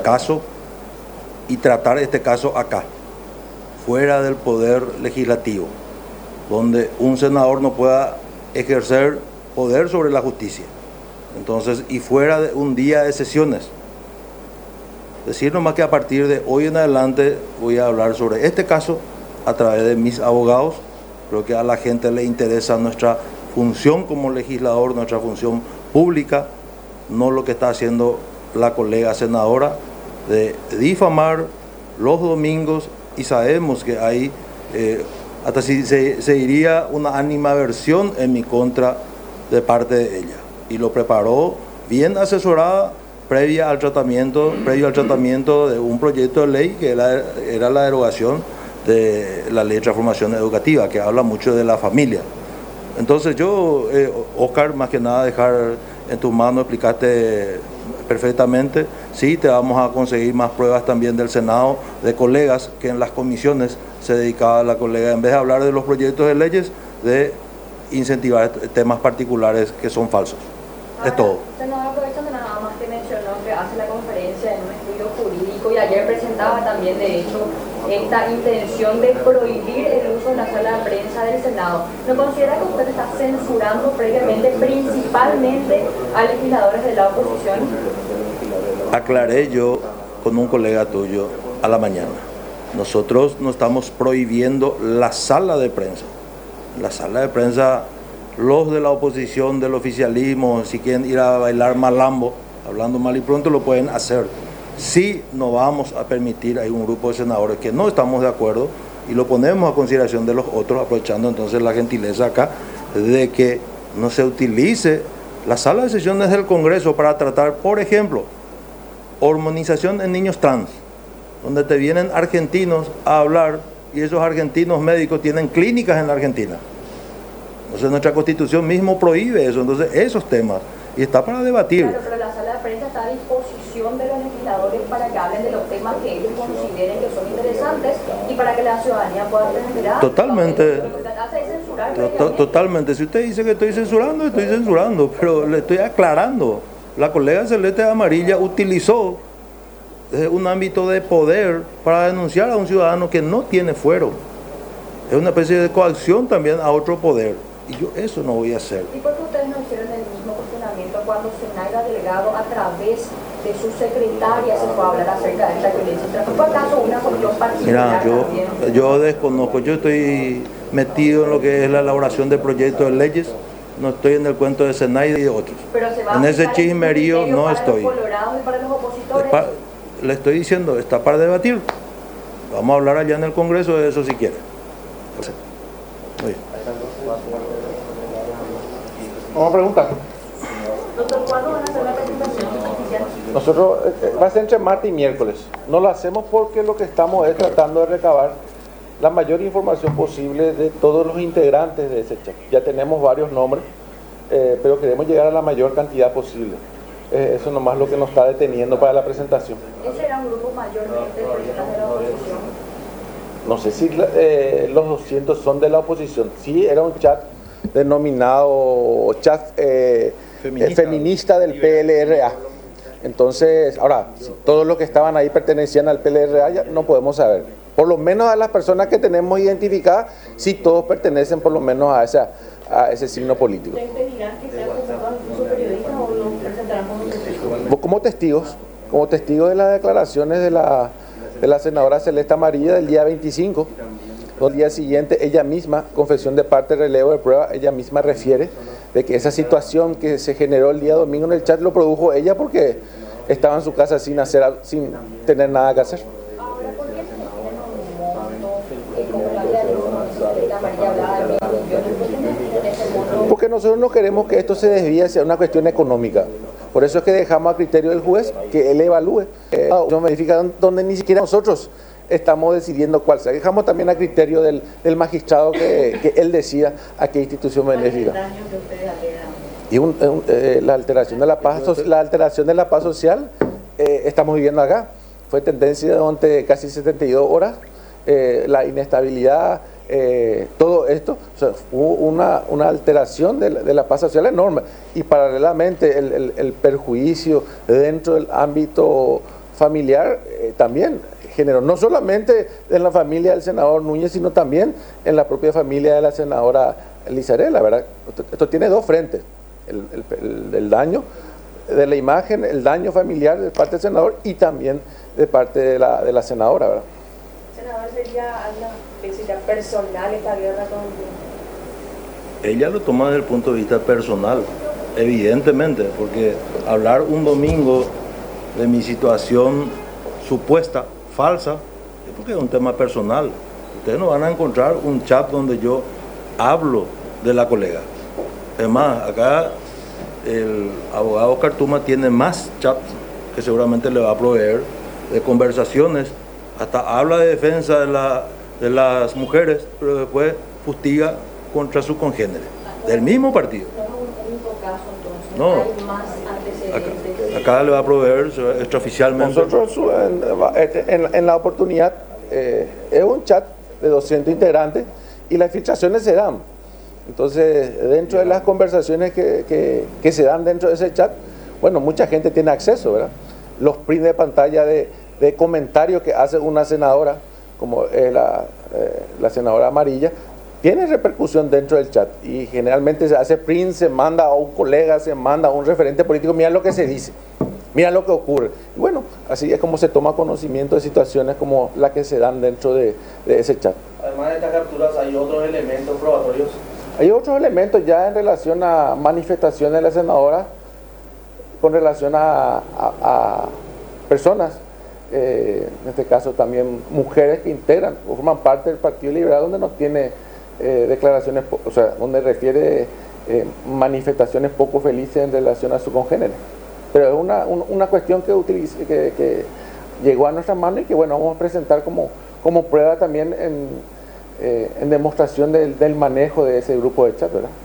caso y tratar este caso acá, fuera del poder legislativo, donde un senador no pueda ejercer poder sobre la justicia. Entonces, y fuera de un día de sesiones. Decir nomás que a partir de hoy en adelante voy a hablar sobre este caso a través de mis abogados. Creo que a la gente le interesa nuestra función como legislador, nuestra función pública, no lo que está haciendo la colega senadora de difamar los domingos, y sabemos que hay, hasta si se diría una animadversión en mi contra de parte de ella. Y lo preparó bien asesorada previo al tratamiento de un proyecto de ley que era la derogación de la ley de transformación educativa, que habla mucho de la familia. Entonces yo, Oscar, más que nada dejar en tus manos, explicaste perfectamente. Sí, te vamos a conseguir más pruebas también del Senado, de colegas que en las comisiones se dedicaba la colega, en vez de hablar de los proyectos de leyes, de incentivar temas particulares que son falsos. Es todo. Senador, aprovechando nada más que mencionó que hace la conferencia en un estudio jurídico y ayer presentaba también, de hecho, esta intención de prohibir el uso de la sala de prensa del Senado. ¿No considera que usted está censurando previamente, principalmente a legisladores de la oposición? Aclaré yo con un colega tuyo a la mañana. Nosotros no estamos prohibiendo la sala de prensa. La sala de prensa, los de la oposición, del oficialismo, si quieren ir a bailar malambo, hablando mal y pronto, lo pueden hacer. Sí, no vamos a permitir, hay un grupo de senadores que no estamos de acuerdo y lo ponemos a consideración de los otros, aprovechando entonces la gentileza acá de que no se utilice la sala de sesiones del Congreso para tratar, por ejemplo, hormonización en niños trans, donde te vienen argentinos a hablar y esos argentinos médicos tienen clínicas en la Argentina. Entonces nuestra Constitución mismo prohíbe eso, entonces esos temas, y está para debatir. Claro, pero la sala de prensa está a disposición de los legisladores para que hablen de los temas que ellos consideren que son interesantes y para que la ciudadanía pueda tener. Totalmente. Totalmente. Si usted dice que estoy censurando, pero le estoy aclarando. La colega Celeste Amarilla utilizó un ámbito de poder para denunciar a un ciudadano que no tiene fuero. Es una especie de coacción también a otro poder. Y yo eso no voy a hacer. ¿Y por qué ustedes no hicieron el mismo cuestionamiento cuando Zenaida Delgado, a través de su secretaria, se fue a hablar acerca de esta violencia? ¿Fue acaso una cuestión particular? Mira, yo desconozco. Yo estoy metido en lo que es la elaboración de proyectos de leyes. No estoy en el cuento de Zenaida y de otros. Pero se va en ese chismerío no estoy. Para los colorados y para los opositores. Le estoy diciendo, está para debatir. Vamos a hablar allá en el Congreso de eso si quiere. Muy bien. Vamos a preguntar. Doctor, ¿cuándo van a hacer la presentación oficial? Nosotros, va a ser entre martes y miércoles. No lo hacemos porque lo que estamos es tratando de recabar la mayor información posible de todos los integrantes de ese chat. Ya tenemos varios nombres, pero queremos llegar a la mayor cantidad posible. Eso nomás lo que nos está deteniendo para la presentación. ¿Ese era un grupo mayormente de personas de la oposición? No sé si los 200 son de la oposición. Sí, era un chat denominado chat feminista del PLRA. Entonces, ahora, si todos los que estaban ahí pertenecían al PLRA, ya no podemos saber. Por lo menos a las personas que tenemos identificadas, sí todos pertenecen por lo menos a ese signo político. ¿Ustedes dirán que sean convocados incluso periodistas o los presentarán como testigos? Como testigos de las declaraciones de la senadora Celeste Amarilla del día 25. El día siguiente, ella misma, confesión de parte, relevo de prueba, ella misma refiere de que esa situación que se generó el día domingo en el chat lo produjo ella porque estaba en su casa sin tener nada que hacer. Ahora, ¿por qué se definen un monto como la de Amarilla hablaba de 1.000 millones? ¿Por qué no definen ese monto? Porque nosotros no queremos que esto se desvíe hacia una cuestión económica. Por eso es que dejamos a criterio del juez que él evalúe. No verifican donde ni siquiera nosotros estamos decidiendo cuál sea. Dejamos también a criterio del magistrado que él decida a qué institución benéfica. Y la alteración de la paz social estamos viviendo acá. Fue tendencia durante casi 72 horas. La inestabilidad, todo esto, o sea, hubo una alteración de la paz social enorme. Y paralelamente el perjuicio dentro del ámbito familiar también generó, no solamente en la familia del senador Núñez, sino también en la propia familia de la senadora Lizarela, ¿verdad? Esto tiene dos frentes, el daño de la imagen, el daño familiar de parte del senador y también de parte de la senadora, ¿verdad? Senador, ¿sería personal esta guerra con...? Ella lo toma desde el punto de vista personal, evidentemente, porque hablar un domingo de mi situación supuesta, falsa, es porque es un tema personal. Ustedes no van a encontrar un chat donde yo hablo de la colega. Es más, acá el abogado Oscar Tuma tiene más chats que seguramente le va a proveer de conversaciones, hasta habla de defensa de las mujeres, pero después fustiga contra sus congéneres, del mismo partido. No es un único caso entonces, No. hay más antecedentes. Acá le va a proveer extraoficialmente. Nosotros en la oportunidad es un chat de 200 integrantes y las filtraciones se dan. Entonces, dentro de las conversaciones que se dan dentro de ese chat, bueno, mucha gente tiene acceso, ¿verdad? Los prints de pantalla de comentarios que hace una senadora, como la senadora Amarilla, tiene repercusión dentro del chat y generalmente se hace print, se manda a un colega, se manda a un referente político, mira lo que se dice, mira lo que ocurre. Y bueno, así es como se toma conocimiento de situaciones como las que se dan dentro de ese chat. Además de estas capturas, ¿hay otros elementos probatorios? Hay otros elementos ya en relación a manifestaciones de la senadora con relación a personas, en este caso también mujeres que integran o forman parte del Partido Liberal, donde no tiene declaraciones, o sea, donde refiere manifestaciones poco felices en relación a su congénere. Pero es una cuestión que llegó a nuestra mano y que bueno, vamos a presentar como prueba también en demostración del manejo de ese grupo de chat, ¿verdad?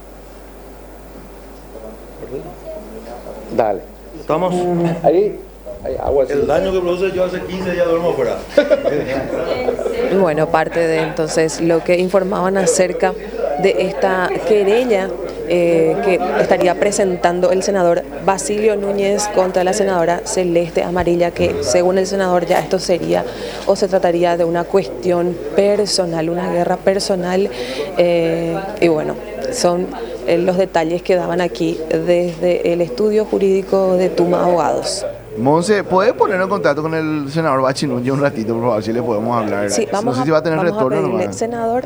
Dale. Estamos. Ahí agua. El daño que produce yo hace 15 días duermo afuera. Bueno, parte de entonces lo que informaban acerca de esta querella que estaría presentando el senador Basilio Núñez contra la senadora Celeste Amarilla, que según el senador ya esto sería o se trataría de una cuestión personal, una guerra personal, y bueno, son los detalles que daban aquí desde el estudio jurídico de Tuma Abogados. Monse, ¿puedes poner en contacto con el senador Bachi Núñez un ratito, por favor, si le podemos hablar? Sí, no sé si va a tener retorno. Pedirle, senador,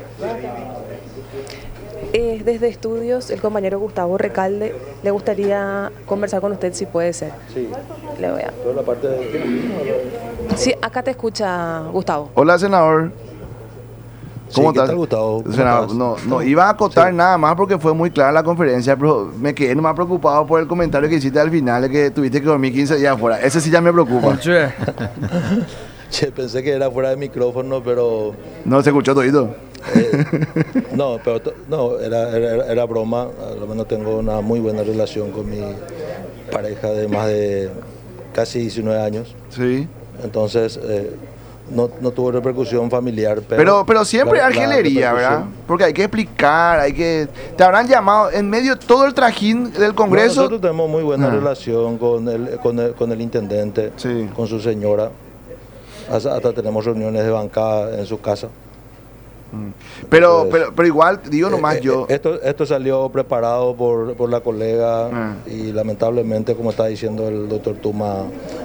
desde estudios, el compañero Gustavo Recalde le gustaría conversar con usted, si puede ser. Sí. Le voy a... Toda la parte de... Sí, acá te escucha Gustavo. Hola, senador. ¿Cómo ¿qué estás? tal, Gustavo? ¿Cómo Senador, estás? no iba a acotar nada más porque fue muy clara la conferencia, pero me quedé más preocupado por el comentario que hiciste al final, de que tuviste que dormir 15 días afuera. Ese sí ya me preocupa. Che, pensé que era fuera de micrófono, pero... No, se escuchó todito. No, pero era broma. A lo menos tengo una muy buena relación con mi pareja de más de casi 19 años. Sí. Entonces, no tuvo repercusión familiar. Pero siempre hay argelería, ¿verdad? Porque hay que explicar, te habrán llamado en medio de todo el trajín del Congreso. No, nosotros tenemos muy buena relación con el intendente, sí, con su señora. Hasta tenemos reuniones de bancada en su casa. Pero Entonces, igual, digo nomás yo... Esto salió preparado por la colega y lamentablemente, como está diciendo el doctor Tuma,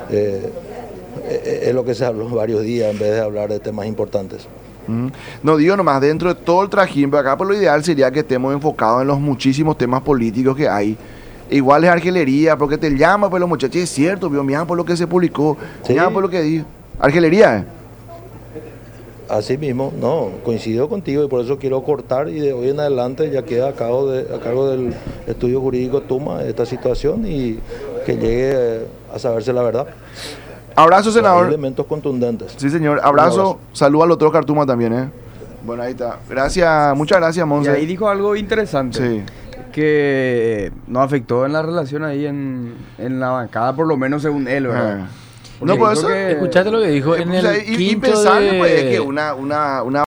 es lo que se habló varios días en vez de hablar de temas importantes. No, digo nomás, dentro de todo el trajín, pero acá por lo ideal sería que estemos enfocados en los muchísimos temas políticos que hay. Igual es argelería, porque te llama, pues los muchachos, es cierto, mira por lo que se publicó, ¿Sí? mira por lo que dijo. Argelería, Así mismo, no, coincido contigo y por eso quiero cortar y de hoy en adelante ya queda a cargo del estudio jurídico Tuma esta situación y que llegue a saberse la verdad. Abrazo, senador. Hay elementos contundentes. Sí, señor. Abrazo. Saludo al otro Cartuma también, Bueno, ahí está. Gracias, muchas gracias, Monse. Y ahí dijo algo interesante. Sí. Que nos afectó en la relación ahí en la bancada, por lo menos según él, ¿verdad? No, por eso. ¿Escuchaste lo que dijo en el quinto impensable, de... pues, es que una